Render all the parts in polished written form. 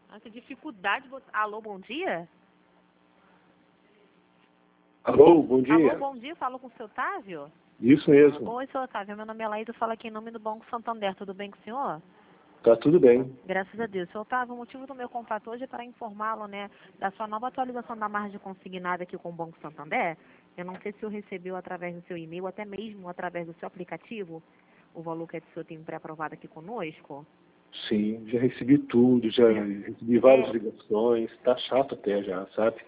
Nossa, dificuldade. Alô, bom dia? Alô, bom dia. Alô, bom dia. Falo com o seu Otávio? Isso mesmo. Oi, seu Otávio. Meu nome é Laís. Eu falo aqui em nome do Banco Santander. Tudo bem com o senhor? Tá tudo bem. Graças a Deus. Seu Otávio, o motivo do meu contato hoje é para informá-lo, né, da sua nova atualização da margem consignada aqui com o Banco Santander. Eu não sei se o senhor recebeu através do seu e-mail, até mesmo através do seu aplicativo, o valor que o senhor tem pré-aprovado aqui conosco. Sim, já recebi tudo, já recebi várias ligações. Tá chato até já, sabe?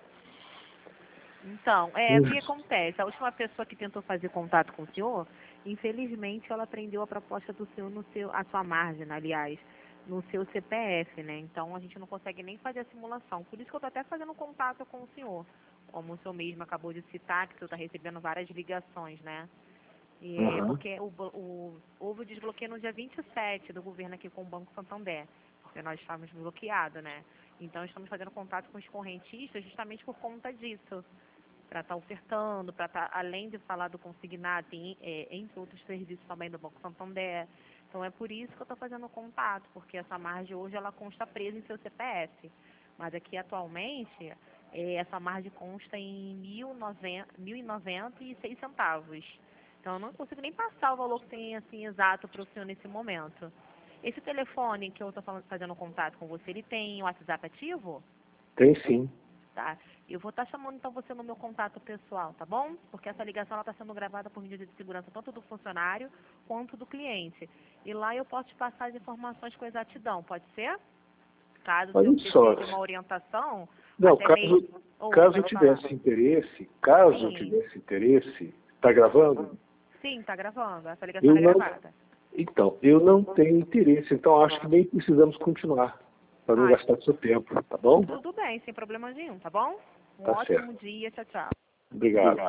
Então, o que acontece? A última pessoa que tentou fazer contato com o senhor, infelizmente, ela prendeu a proposta do senhor a sua margem, aliás, no seu CPF, né? Então, a gente não consegue nem fazer a simulação. Por isso que eu estou até fazendo contato com o senhor. Como o senhor mesmo acabou de citar, que o senhor está recebendo várias ligações, né? E porque houve o desbloqueio no dia 27 do governo aqui com o Banco Santander, porque nós estávamos bloqueados, né? Então, estamos fazendo contato com os correntistas justamente por conta disso, para estar ofertando, para estar, além de falar do consignado, entre outros serviços também do Banco Santander. Então, é por isso que eu estou fazendo contato, porque essa margem hoje ela consta presa em seu CPF. Mas aqui, atualmente, essa margem consta em R$ 1.090,06. Então, eu não consigo nem passar o valor que tem, assim, exato para o senhor nesse momento. Esse telefone que eu estou fazendo contato com você, ele tem o WhatsApp ativo? Tem sim. Tá? Eu vou estar chamando, então, você no meu contato pessoal, tá bom? Porque essa ligação está sendo gravada por medida de segurança tanto do funcionário quanto do cliente. E lá eu posso te passar as informações com exatidão, pode ser? Caso Olha eu só. precise de uma orientação, Não, até mesmo... caso eu pode falar. tivesse interesse, tá gravando? Sim, tá gravando. Essa ligação Eu é não, gravada. então, eu não tenho interesse, então acho que nem precisamos continuar, para não gastar seu tempo, tá bom? Tudo bem, sem problema nenhum, tá bom? Um Tá ótimo certo. dia, tchau, tchau. Obrigado.